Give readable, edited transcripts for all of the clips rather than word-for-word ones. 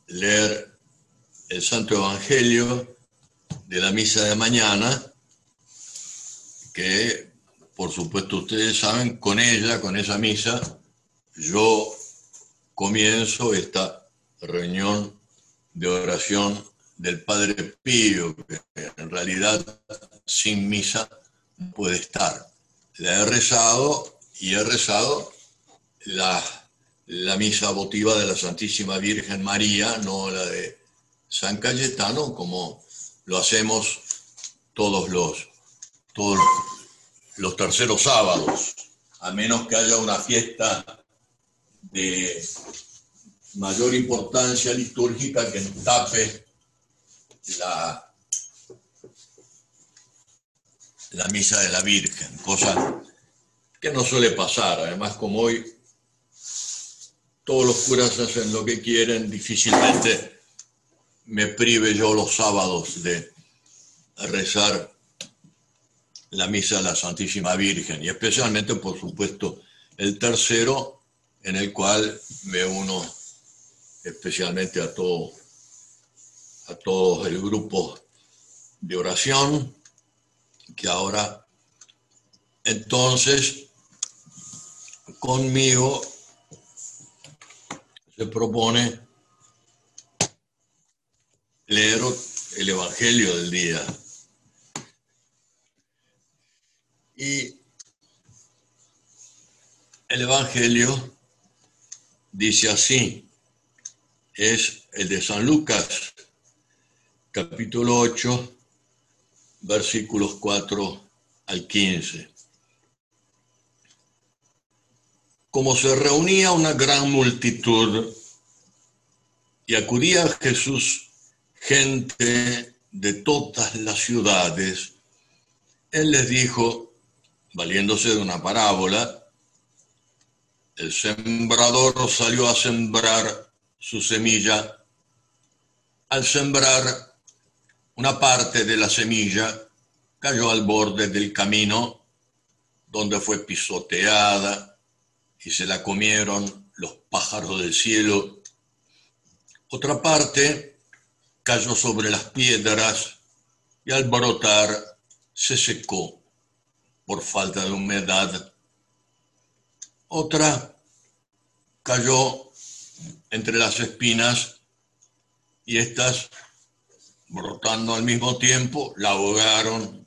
leer el Santo Evangelio de la misa de mañana, que por supuesto ustedes saben, con esa misa, yo comienzo esta reunión de oración del Padre Pío, que en realidad sin misa no puede estar. La he rezado y he rezado la misa votiva de la Santísima Virgen María, no la de San Cayetano, como lo hacemos todos los terceros sábados, a menos que haya una fiesta de mayor importancia litúrgica que tape la misa de la Virgen, cosa que no suele pasar. Además, como hoy todos los curas hacen lo que quieren, difícilmente me prive yo los sábados de rezar la misa de la Santísima Virgen, y especialmente, por supuesto, el tercero, en el cual me uno especialmente a todo el grupo de oración, que ahora entonces conmigo se propone leer el Evangelio del día. Y el Evangelio dice así, es el de San Lucas, capítulo 8, versículos 4 al 15. Como se reunía una gran multitud y acudía a Jesús gente de todas las ciudades, él les dijo, valiéndose de una parábola, el sembrador salió a sembrar su semilla. Al sembrar, una parte de la semilla cayó al borde del camino, donde fue pisoteada y se la comieron los pájaros del cielo. Otra parte cayó sobre las piedras y al brotar se secó por falta de humedad. Otra cayó entre las espinas y estas, brotando al mismo tiempo, la ahogaron.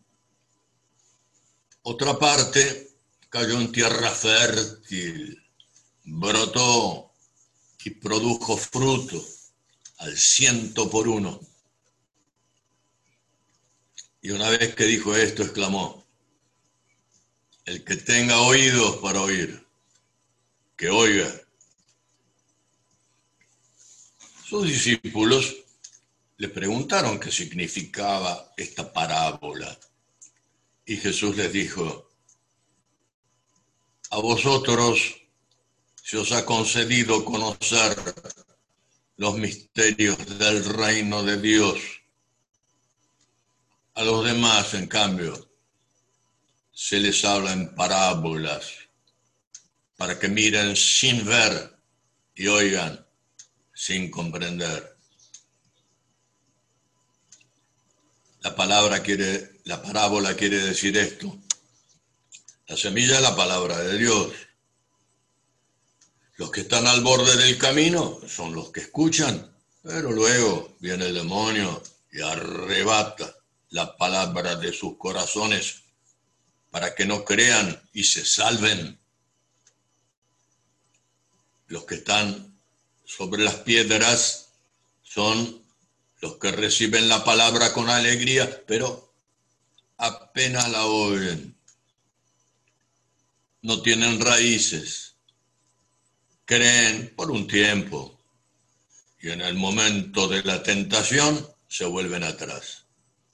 Otra parte cayó en tierra fértil, brotó y produjo fruto al 100%. Y una vez que dijo esto, exclamó, el que tenga oídos para oír, que oiga. Sus discípulos le preguntaron qué significaba esta parábola. Y Jesús les dijo, a vosotros se os ha concedido conocer los misterios del reino de Dios. A los demás, en cambio, se les habla en parábolas, para que miren sin ver y oigan sin comprender. La parábola quiere decir esto. La semilla es la palabra de Dios. Los que están al borde del camino son los que escuchan, pero luego viene el demonio y arrebata la palabra de sus corazones para que no crean y se salven. Los que están sobre las piedras son los que reciben la palabra con alegría, pero apenas la oyen. No tienen raíces. Creen por un tiempo y en el momento de la tentación se vuelven atrás.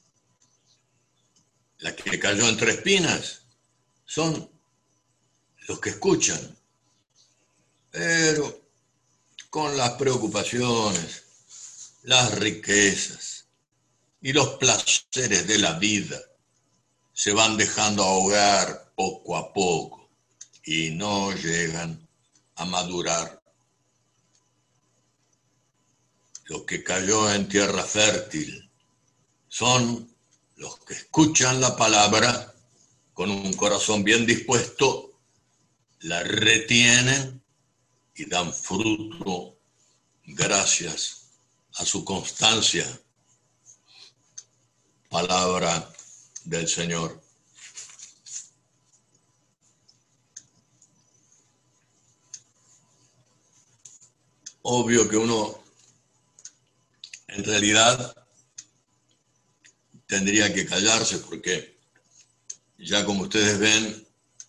La que cayó entre espinas son los que escuchan, pero con las preocupaciones, las riquezas y los placeres de la vida se van dejando ahogar poco a poco y no llegan a madurar. lo que cayó en tierra fértil. Son los que escuchan la palabra con un corazón bien dispuesto, la retienen y dan fruto gracias a su constancia. Palabra del Señor. Obvio que uno en realidad tendría que callarse porque ya como ustedes ven,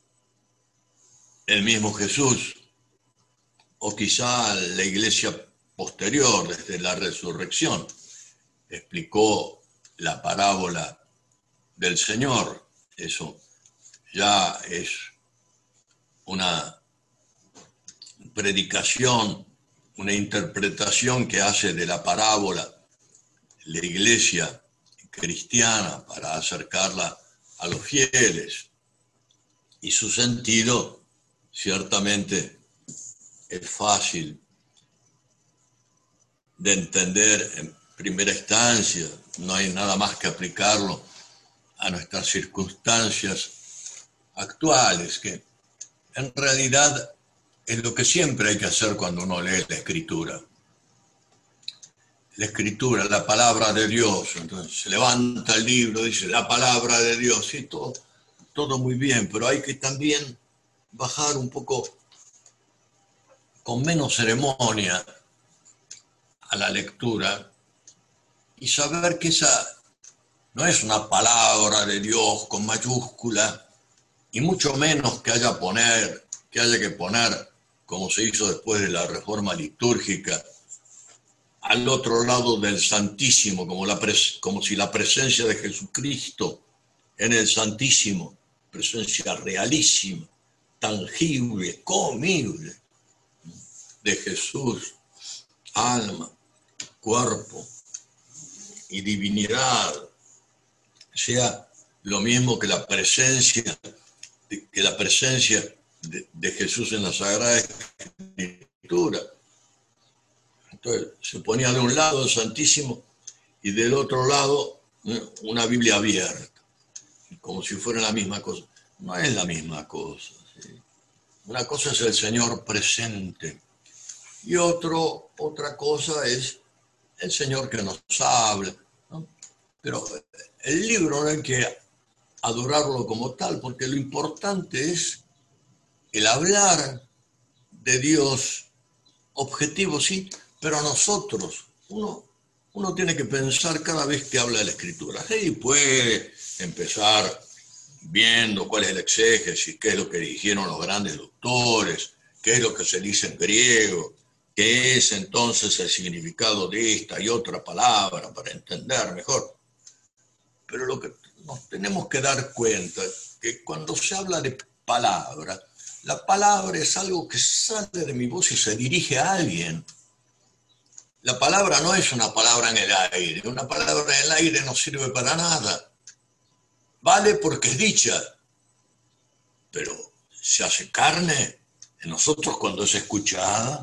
el mismo Jesús, o quizá la iglesia posterior desde la resurrección, explicó la parábola del Señor. Eso ya es una predicación, una interpretación que hace de la parábola la iglesia cristiana para acercarla a los fieles. Y su sentido ciertamente es fácil de entender en primera instancia. No hay nada más que aplicarlo a nuestras circunstancias actuales, que en realidad es lo que siempre hay que hacer cuando uno lee la Escritura. La Escritura, la palabra de Dios. Entonces se levanta el libro, dice la palabra de Dios, sí, todo muy bien, pero hay que también bajar un poco con menos ceremonia a la lectura y saber que esa no es una palabra de Dios con mayúscula, y mucho menos que haya que poner, como se hizo después de la reforma litúrgica, al otro lado del Santísimo, como si la presencia de Jesucristo en el Santísimo, presencia realísima, tangible, comible, de Jesús, alma, cuerpo y divinidad, sea lo mismo que la presencia de Jesús en la Sagrada Escritura. Entonces se ponía de un lado el Santísimo y del otro lado una Biblia abierta, como si fuera la misma cosa. No es la misma cosa, ¿sí? Una cosa es el Señor presente y otra cosa es el Señor que nos habla, ¿no? Pero el libro no hay que adorarlo como tal, porque lo importante es el hablar de Dios objetivo, sí, pero nosotros, uno tiene que pensar cada vez que habla de la Escritura. Sí, puede empezar viendo cuál es el exégesis, qué es lo que dijeron los grandes doctores, qué es lo que se dice en griego, qué es entonces el significado de esta y otra palabra para entender mejor. Pero lo que nos tenemos que dar cuenta es que cuando se habla de palabra, la palabra es algo que sale de mi voz y se dirige a alguien. La palabra no es una palabra en el aire. Una palabra en el aire no sirve para nada. Vale porque es dicha, pero se hace carne en nosotros cuando es escuchada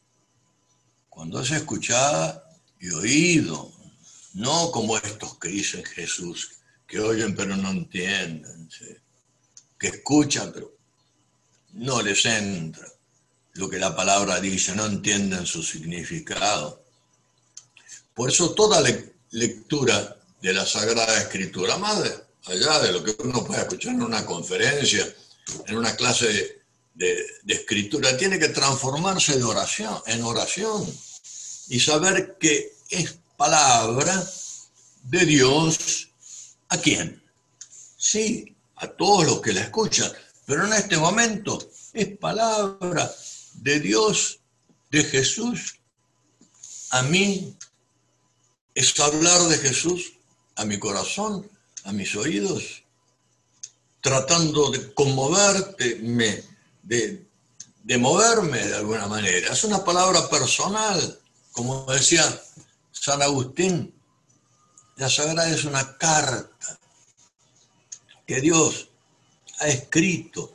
y oído. No como estos que dicen Jesús, que oyen pero no entienden, ¿sí? Que escuchan pero no les entra lo que la palabra dice, no entienden su significado. Por eso toda lectura de la Sagrada Escritura, más allá de lo que uno puede escuchar en una conferencia, en una clase de escritura, tiene que transformarse en oración y saber que es palabra de Dios. ¿A quién? Sí, a todos los que la escuchan, pero en este momento es palabra de Dios, de Jesús, a mí. Es hablar de Jesús a mi corazón, a mis oídos, tratando de conmoverme, de moverme de alguna manera. Es una palabra personal, como decía San Agustín. La Sagrada es una carta que Dios ha escrito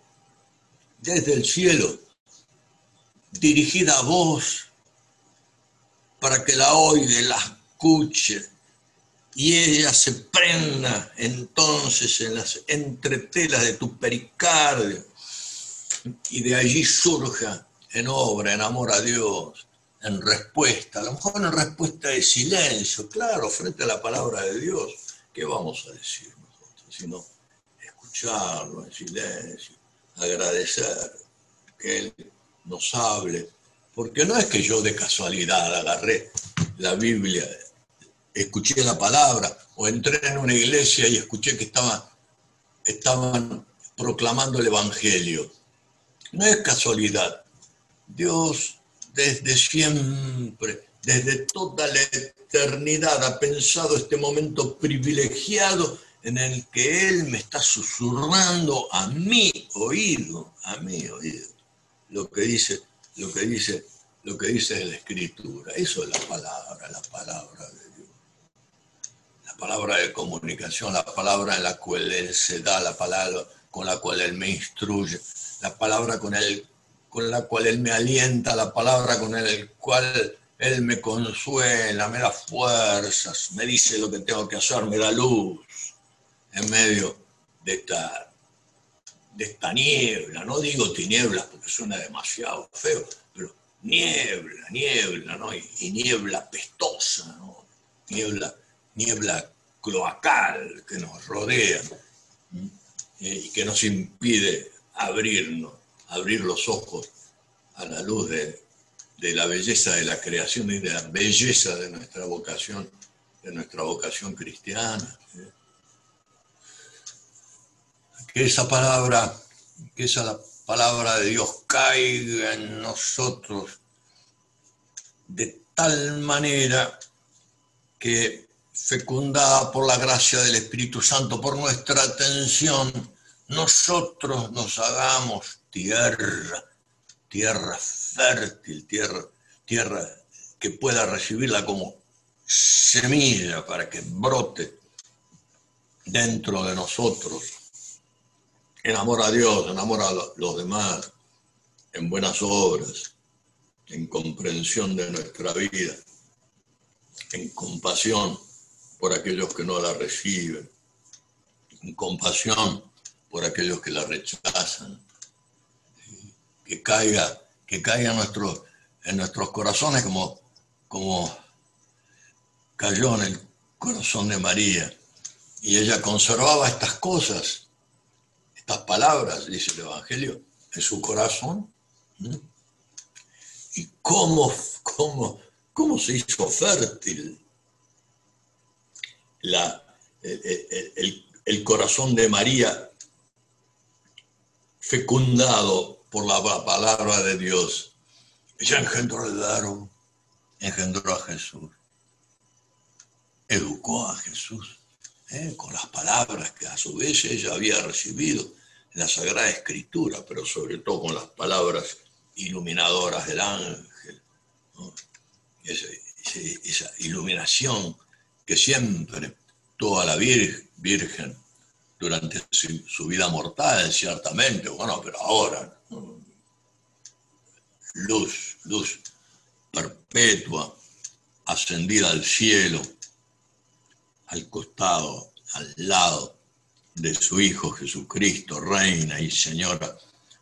desde el cielo, dirigida a vos, para que la oiga y la escuche, y ella se prenda entonces en las entretelas de tu pericardio, y de allí surja en obra, en amor a Dios, en respuesta, a lo mejor en respuesta de silencio, claro, frente a la palabra de Dios. ¿Qué vamos a decir nosotros? Sino escucharlo en silencio, agradecer que Él nos hable, porque no es que yo de casualidad agarré la Biblia, escuché la palabra, o entré en una iglesia y escuché que estaban proclamando el Evangelio. No es casualidad. Dios desde siempre, desde toda la eternidad, ha pensado este momento privilegiado en el que Él me está susurrando a mi oído, lo que dice la Escritura. Eso es la palabra de Dios. La palabra de comunicación, la palabra en la cual Él se da, la palabra con la cual Él me instruye, la palabra con la cual Él me alienta, la palabra con la cual Él me consuela, me da fuerzas, me dice lo que tengo que hacer, me da luz en medio de esta niebla. No digo tinieblas porque suena demasiado feo, pero niebla, ¿no? Y niebla pestosa, ¿no? Niebla cloacal que nos rodea y que nos impide abrir los ojos a la luz de la belleza de la creación y de la belleza de nuestra vocación cristiana. Que esa palabra de Dios caiga en nosotros de tal manera que, fecundada por la gracia del Espíritu Santo, por nuestra atención, nosotros nos hagamos tierra fértil, tierra que pueda recibirla como semilla para que brote dentro de nosotros, en amor a Dios, en amor a los demás, en buenas obras, en comprensión de nuestra vida, en compasión por aquellos que no la reciben, en compasión por aquellos que la rechazan, que caiga en nuestros corazones como cayó en el corazón de María. Y ella conservaba estas cosas, estas palabras, dice el Evangelio, en su corazón. ¿Y cómo se hizo fértil el corazón de María, fecundado por la palabra de Dios? Ella engendró el Verbo, engendró a Jesús, educó a Jesús con las palabras que a su vez ella había recibido en la Sagrada Escritura, pero sobre todo con las palabras iluminadoras del ángel, ¿no? Esa iluminación que siempre tuvo a la Virgen durante su vida mortal, ciertamente, bueno, pero ahora, ¿no? Luz perpetua, ascendida al cielo, al costado, al lado de su Hijo Jesucristo, Reina y Señora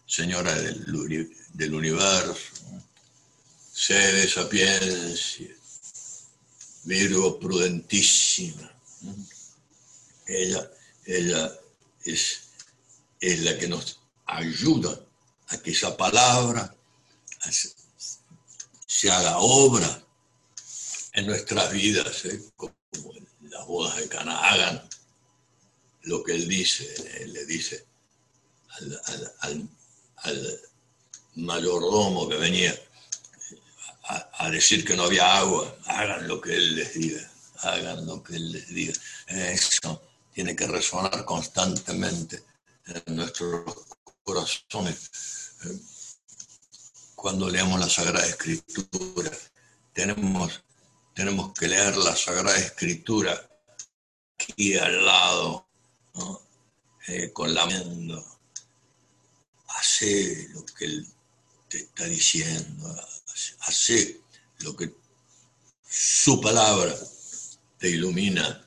del universo, sede sapiencia, Virgo prudentísima. Ella es la que nos ayuda a que esa palabra se haga obra en nuestras vidas, como en las bodas de Caná. Hagan lo que Él le dice al mayordomo que venía a decir que no había agua. Hagan lo que Él les diga, Eso tiene que resonar constantemente en nuestros corazones. Cuando leemos la Sagrada Escritura, tenemos que leer la Sagrada Escritura aquí al lado, ¿no? Con la mente. Hace lo que Él te está diciendo, hace lo que su palabra te ilumina.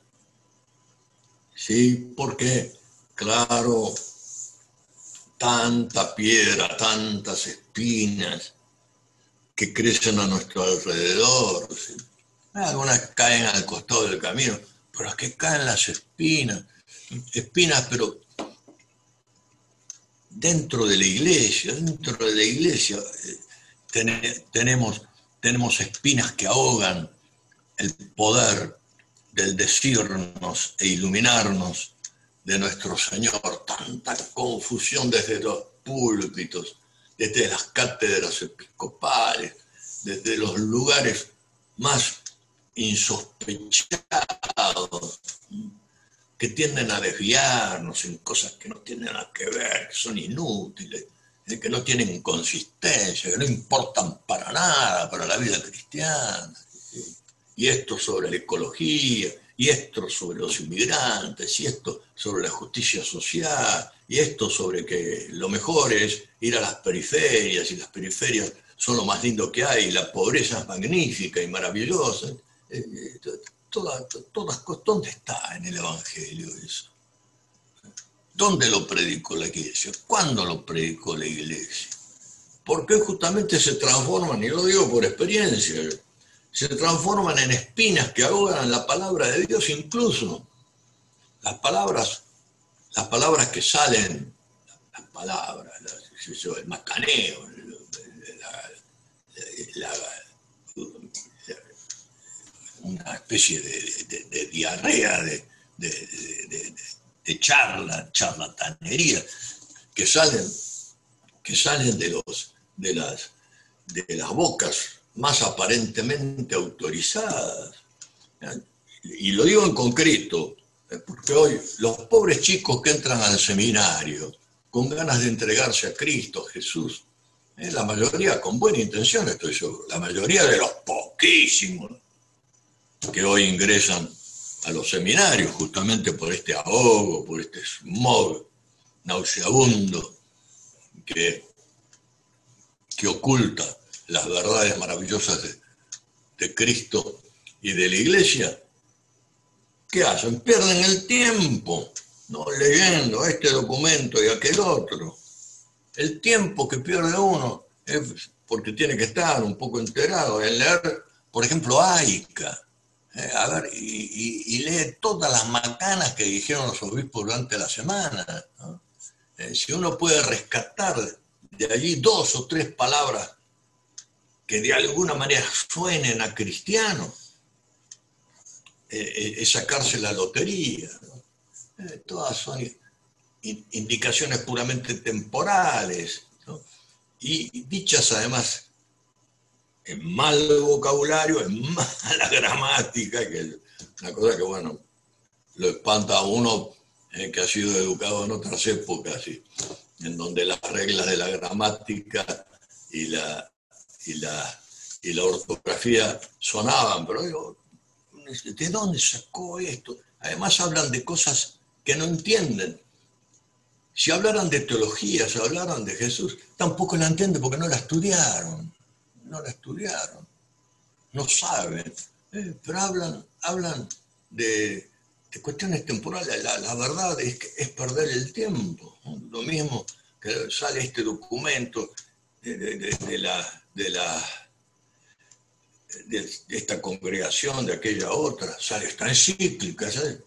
Sí, porque, claro, tanta piedra, tantas espinas que crecen a nuestro alrededor. ¿Sí? Algunas caen al costado del camino, pero aquí caen las espinas, pero dentro de la iglesia, tenemos espinas que ahogan el poder del decirnos e iluminarnos de nuestro Señor. Tanta confusión desde los púlpitos, desde las cátedras episcopales, desde los lugares más insospechados, que tienden a desviarnos en cosas que no tienen nada que ver, que son inútiles, que no tienen consistencia, que no importan para nada para la vida cristiana. Y esto sobre la ecología, y esto sobre los inmigrantes, y esto sobre la justicia social, y esto sobre que lo mejor es ir a las periferias, y las periferias son lo más lindo que hay, y la pobreza es magnífica y maravillosa. ¿Dónde está en el Evangelio eso? ¿Dónde lo predicó la iglesia? ¿Cuándo lo predicó la iglesia? Porque justamente se transforman, y lo digo por experiencia, se transforman en espinas que ahogan la palabra de Dios, incluso las palabras que salen, el macaneo, una especie de diarrea, de charlatanería, que salen de las bocas más aparentemente autorizadas. Y lo digo en concreto, porque hoy los pobres chicos que entran al seminario con ganas de entregarse a Cristo, Jesús, la mayoría con buena intención, estoy seguro, la mayoría de los poquísimos que hoy ingresan a los seminarios justamente por este ahogo, por este smog nauseabundo que oculta las verdades maravillosas de Cristo y de la Iglesia. ¿Qué hacen? Pierden el tiempo, ¿no? Leyendo este documento y aquel otro. El tiempo que pierde uno es porque tiene que estar un poco enterado en leer, por ejemplo, Aica. Y lee todas las macanas que dijeron los obispos durante la semana, ¿no? Si uno puede rescatar de allí 2 o 3 palabras que de alguna manera suenen a cristiano, es sacarse la lotería, ¿no? Todas son indicaciones puramente temporales, ¿no? Y dichas además en mal vocabulario, en mala gramática, que es una cosa que, bueno, lo espanta a uno que ha sido educado en otras épocas, ¿sí? En donde las reglas de la gramática y la ortografía sonaban, pero digo, ¿de dónde sacó esto? Además hablan de cosas que no entienden. Si hablaran de teología, si hablaran de Jesús, tampoco la entienden porque no la estudiaron. No saben, pero hablan de cuestiones temporales. La verdad es que es perder el tiempo, ¿no? Lo mismo que sale este documento de esta congregación, de aquella otra, sale esta encíclica, ¿sabes?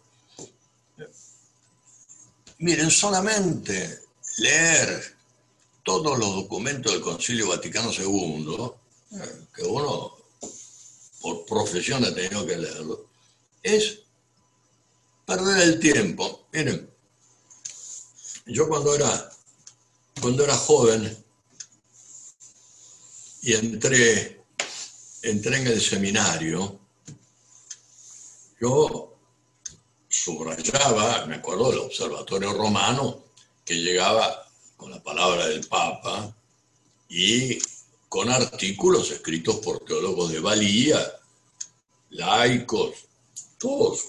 Miren, solamente leer todos los documentos del Concilio Vaticano II, que uno por profesión ha tenido que leerlo, es perder el tiempo. Miren, yo cuando era joven y entré en el seminario, yo subrayaba, me acuerdo del Observatorio Romano, que llegaba con la palabra del Papa y con artículos escritos por teólogos de valía, laicos, todos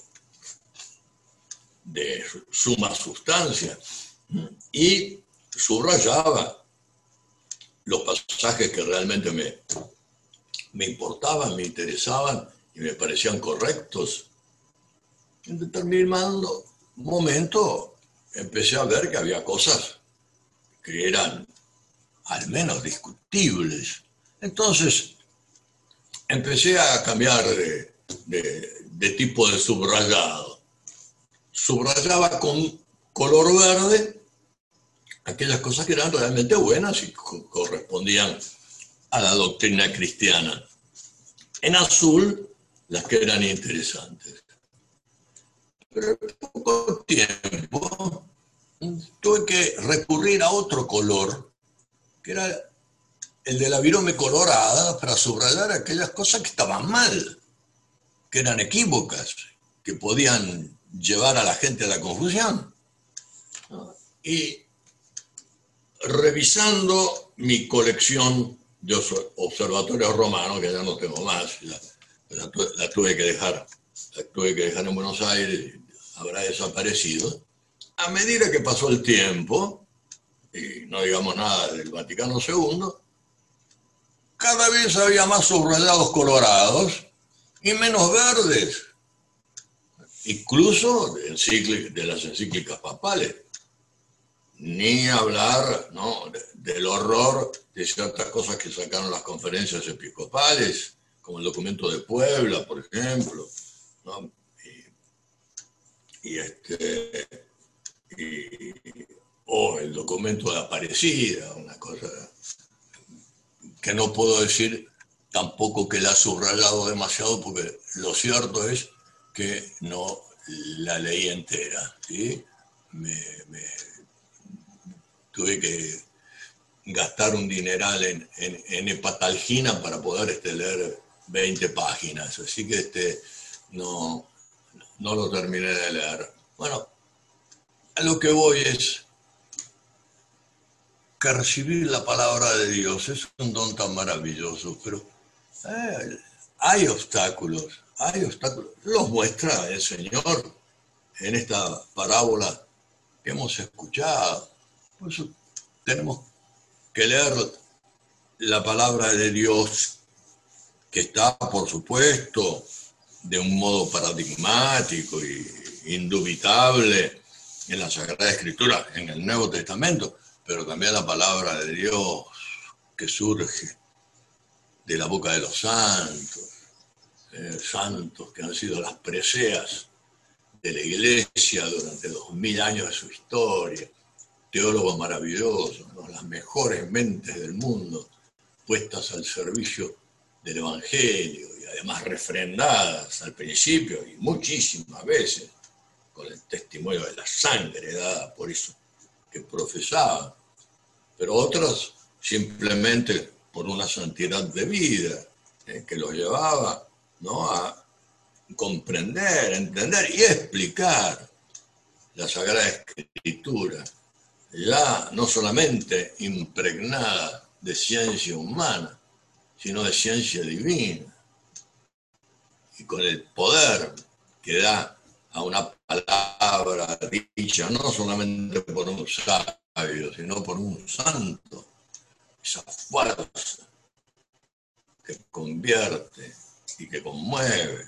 de suma sustancia, y subrayaba los pasajes que realmente me importaban, me interesaban, y y me parecían correctos. En determinado momento empecé a ver que había cosas que eran al menos discutibles. Entonces empecé a cambiar de tipo de subrayado. Subrayaba con color verde aquellas cosas que eran realmente buenas y correspondían a la doctrina cristiana. En azul, las que eran interesantes. Pero en poco tiempo tuve que recurrir a otro color, que era el de la virome colorada, para subrayar aquellas cosas que estaban mal, que eran equívocas, que podían llevar a la gente a la confusión. Y revisando mi colección de observatorios romanos, que ya no tengo más, la tuve que dejar en Buenos Aires, habrá desaparecido. A medida que pasó el tiempo, y no digamos nada del Vaticano II, cada vez había más subrayados colorados y menos verdes, incluso de las encíclicas papales. Ni hablar, ¿no?, del horror de ciertas cosas que sacaron las conferencias episcopales, como el documento de Puebla, por ejemplo, ¿no? O el documento de Aparecida, una cosa que no puedo decir tampoco que la ha subrayado demasiado, porque lo cierto es que no la leí entera, ¿sí? Tuve que gastar un dineral en hepatalgina para poder leer 20 páginas, así que no lo terminé de leer. Bueno, a lo que voy es que recibir la palabra de Dios es un don tan maravilloso, pero hay obstáculos. Los muestra el Señor en esta parábola que hemos escuchado. Por eso tenemos que leer la palabra de Dios, que está, por supuesto, de un modo paradigmático e indubitable en la Sagrada Escritura, en el Nuevo Testamento, pero también la palabra de Dios que surge de la boca de los santos, santos que han sido las preseas de la Iglesia durante 2000 años de su historia, teólogos maravillosos, ¿no?, las mejores mentes del mundo puestas al servicio del Evangelio y además refrendadas al principio y muchísimas veces con el testimonio de la sangre dada por eso que profesaban, pero otras simplemente por una santidad de vida que los llevaba, ¿no?, a comprender, entender y explicar la Sagrada Escritura, ya no solamente impregnada de ciencia humana, sino de ciencia divina, y con el poder que da a una palabra dicha no solamente por un sabio, sino por un santo, esa fuerza que convierte y que conmueve.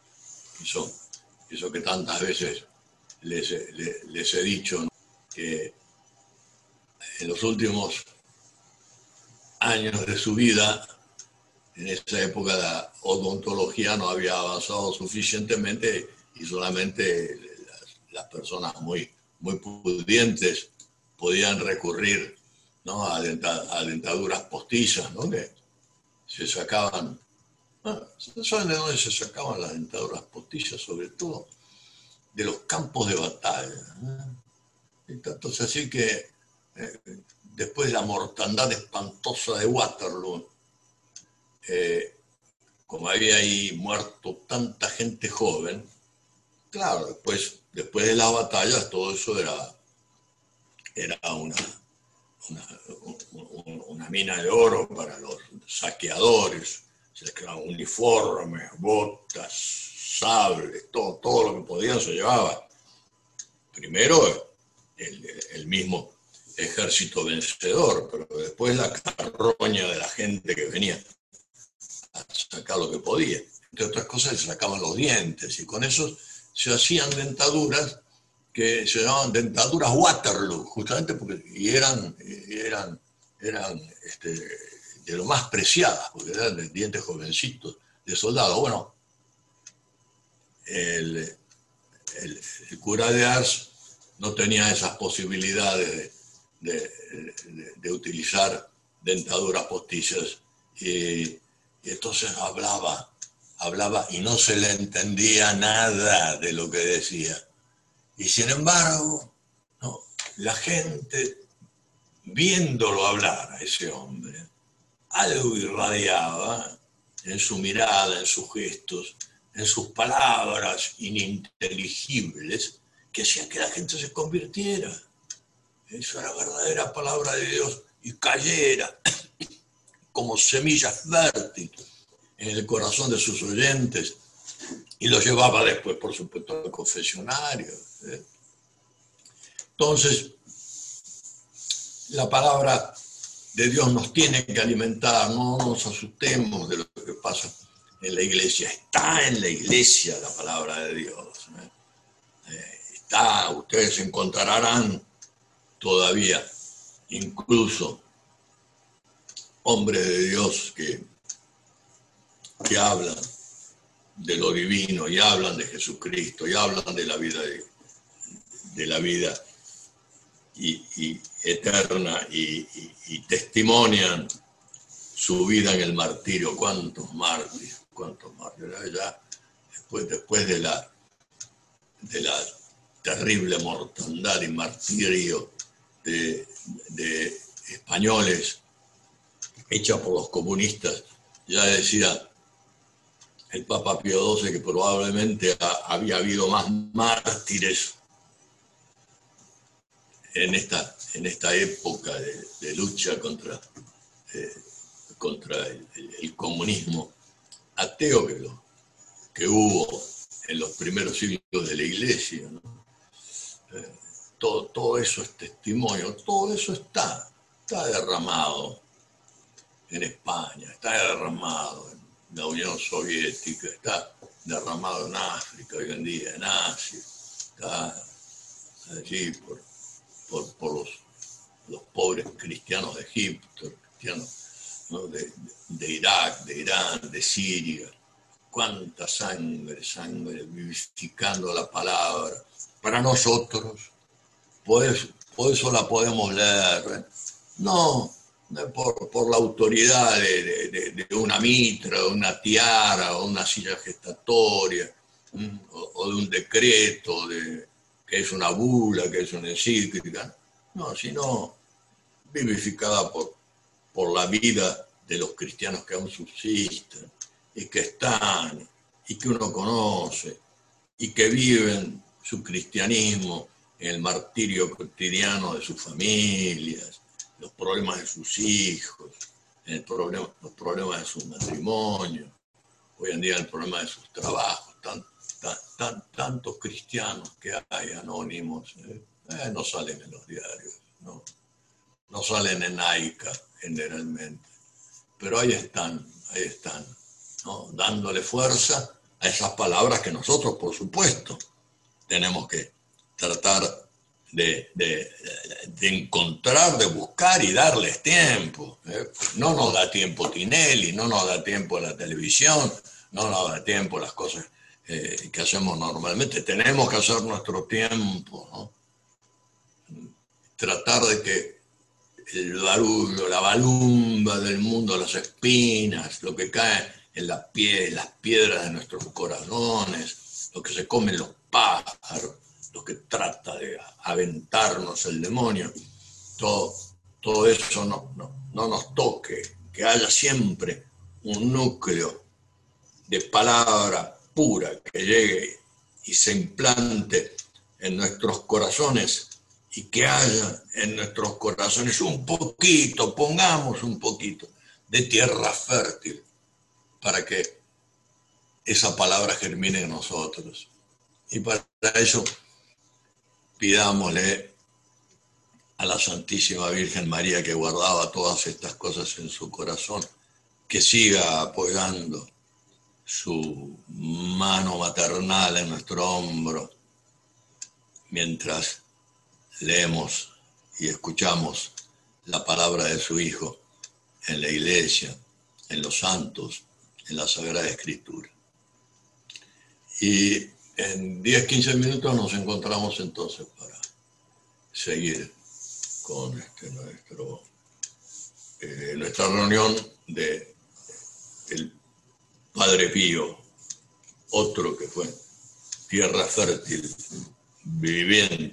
Eso que tantas veces les he dicho, ¿no?, que en los últimos años de su vida, en esa época la odontología no había avanzado suficientemente y solamente las personas muy pudientes podían recurrir, ¿no?, a dentaduras postizas, ¿no?, que se sacaban. ¿Saben de dónde se sacaban las dentaduras postizas? Sobre todo de los campos de batalla, ¿no? Y tanto es así que después de la mortandad espantosa de Waterloo, como había ahí muerto tanta gente joven, claro, después de las batallas todo eso era una mina de oro para los saqueadores. Se les quedaban uniformes, botas, sables, todo lo que podían se llevaba. Primero el mismo ejército vencedor, pero después la carroña de la gente que venía a sacar lo que podía. entre otras cosas, se sacaban los dientes, y con eso se hacían dentaduras que se llamaban dentaduras Waterloo, justamente porque eran de lo más preciadas, porque eran de dientes jovencitos de soldados. Bueno, el cura de Ars no tenía esas posibilidades de utilizar dentaduras postizas, y entonces hablaba y no se le entendía nada de lo que decía. Y sin embargo, no, la gente, viéndolo hablar a ese hombre, algo irradiaba en su mirada, en sus gestos, en sus palabras ininteligibles, que hacían que la gente se convirtiera. Eso era verdadera palabra de Dios y cayera como semilla fértil en el corazón de sus oyentes, y lo llevaba después, por supuesto, al confesionario. Entonces, la palabra de Dios nos tiene que alimentar, no nos asustemos de lo que pasa en la iglesia. Está en la iglesia la palabra de Dios. Está, ustedes encontrarán todavía incluso hombres de Dios que hablan de lo divino, y hablan de Jesucristo, y hablan de la vida y eterna, y testimonian su vida en el martirio. ¿Cuántos mártires? Ya después de la terrible mortandad y martirio de españoles hecha por los comunistas, ya decía el Papa Pío XII que probablemente había habido más mártires en esta época de lucha contra el comunismo ateo que hubo en los primeros siglos de la Iglesia, ¿no? Todo eso es testimonio, todo eso está derramado en España, está derramado en la Unión Soviética, está derramado en África hoy en día, en Asia, está allí por los pobres cristianos de Egipto, cristianos, ¿no?, de Irak, de Irán, de Siria. Cuánta sangre vivificando la palabra. Para nosotros, por eso la podemos leer, no por la autoridad de una mitra, de una tiara, o una silla gestatoria, o de un decreto, que es una bula, que es una encíclica, no, sino vivificada por la vida de los cristianos que aún subsisten, y que están, y que uno conoce, y que viven su cristianismo en el martirio cotidiano de sus familias, los problemas de sus hijos, los problemas de sus matrimonios, hoy en día el problema de sus trabajos, tantos cristianos que hay anónimos, no salen en los diarios, no salen en AICA generalmente, pero ahí están, ¿no?, dándole fuerza a esas palabras que nosotros, por supuesto, tenemos que tratar de encontrar, de buscar y darles tiempo. No nos da tiempo Tinelli, no nos da tiempo la televisión, no nos da tiempo las cosas que hacemos normalmente. Tenemos que hacer nuestro tiempo, ¿no? Tratar de que el barullo, la balumba del mundo, las espinas, lo que cae en las piedras de nuestros corazones, lo que se comen los pájaros, lo que trata de aventarnos el demonio, todo eso no nos toque, que haya siempre un núcleo de palabra pura que llegue y se implante en nuestros corazones, y que haya en nuestros corazones pongamos un poquito de tierra fértil para que esa palabra germine en nosotros. Y para eso pidámosle a la Santísima Virgen María, que guardaba todas estas cosas en su corazón, que siga apoyando su mano maternal en nuestro hombro, mientras leemos y escuchamos la palabra de su Hijo en la iglesia, en los santos, en la Sagrada Escritura. Y en 10-15 minutos nos encontramos entonces para seguir con nuestra reunión de el Padre Pío, otro que fue tierra fértil, viviente